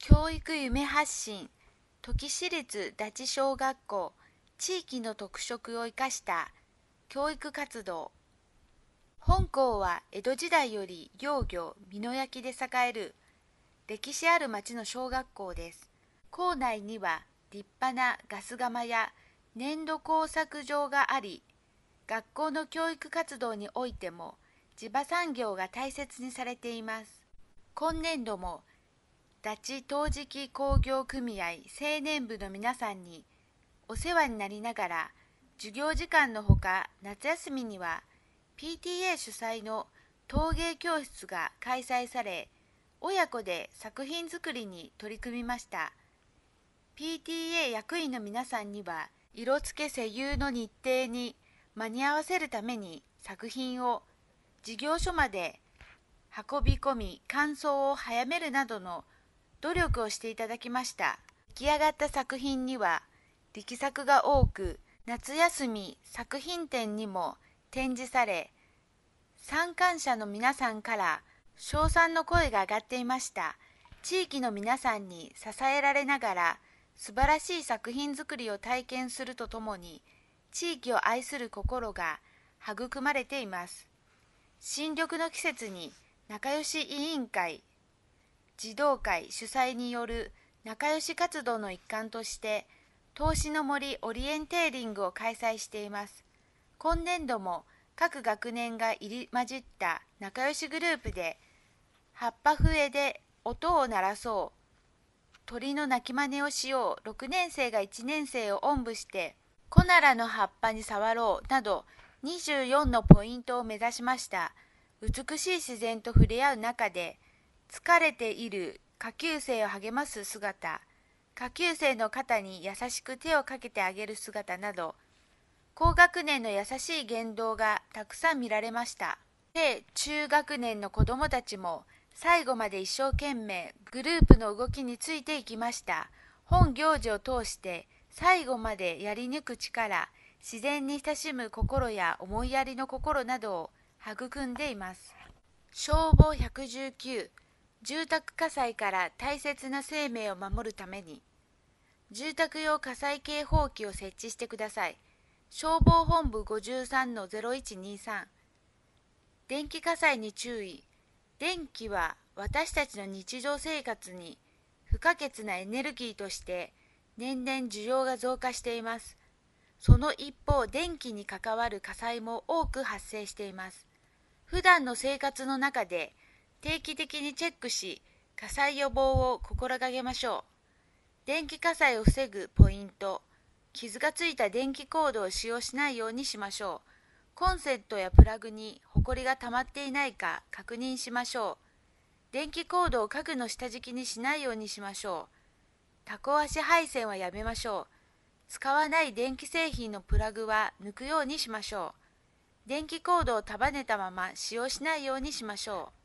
教育夢発信、土岐市立田地小学校地域の特色を生かした教育活動。本校は江戸時代より幼魚、美濃焼で栄える歴史ある町の小学校です。校内には立派なガス窯や粘土工作場があり、学校の教育活動においても地場産業が大切にされています。今年度も田地陶磁器工業組合青年部の皆さんにお世話になりながら、授業時間のほか夏休みには PTA 主催の陶芸教室が開催され、親子で作品作りに取り組みました。PTA 役員の皆さんには色付け施釉の日程に間に合わせるために作品を事業所まで運び込み、完走を早めるなどの努力をしていただきました。出来上がった作品には力作が多く、夏休み作品展にも展示され、参観者の皆さんから称賛の声が上がっていました。地域の皆さんに支えられながら素晴らしい作品作りを体験するとともに、地域を愛する心が育まれています。新緑の季節に仲良し委員会、児童会主催による仲良し活動の一環として、投資の森オリエンテーリングを開催しています。今年度も各学年が入り混じった仲良しグループで、葉っぱ笛で音を鳴らそう、鳥の鳴き真似をしよう、6年生が1年生をおんぶしてコナラの葉っぱに触ろうなど24のポイントを目指しました。美しい自然と触れ合う中で疲れている下級生を励ます姿、下級生の肩に優しく手をかけてあげる姿など、高学年の優しい言動がたくさん見られました。で、中学年の子どもたちも最後まで一生懸命グループの動きについていきました。本行事を通して最後までやり抜く力、自然に親しむ心や思いやりの心などを育んでいます。消防119、住宅火災から大切な生命を守るために、住宅用火災警報器を設置してください。消防本部 53-0123。電気火災に注意。電気は私たちの日常生活に不可欠なエネルギーとして年々需要が増加しています。その一方、電気に関わる火災も多く発生しています。普段の生活の中で定期的にチェックし、火災予防を心がけましょう。電気火災を防ぐポイント。傷がついた電気コードを使用しないようにしましょう。コンセントやプラグにホコリが溜まっていないか確認しましょう。電気コードを家具の下敷きにしないようにしましょう。タコ足配線はやめましょう。使わない電気製品のプラグは抜くようにしましょう。電気コードを束ねたまま使用しないようにしましょう。